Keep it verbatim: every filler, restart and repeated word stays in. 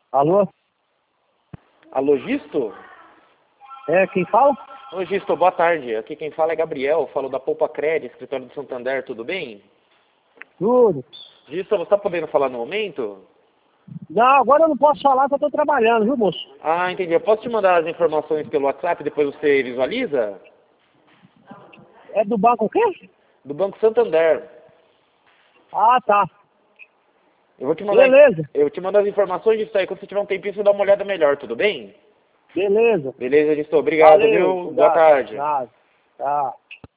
Alô? Alô, Gisto? É, quem fala? Ô, Gisto, boa tarde. Aqui quem fala é Gabriel, falo da Poupa Cred, escritório do Santander, tudo bem? Tudo. Gisto, você está podendo falar no momento? Não, agora eu não posso falar que eu tô trabalhando, viu, moço? Ah, entendi. Eu posso te mandar as informações pelo WhatsApp, depois você visualiza? É do banco o quê? Do Banco Santander. Ah, tá. Eu vou te mandar, Beleza. eu te mando as informações disso aí, quando você tiver um tempinho, você dá uma olhada melhor, tudo bem? Beleza. Beleza, Gisto. Obrigado, Valeu. viu? Boa Obrigado. tarde. Nada. Tá.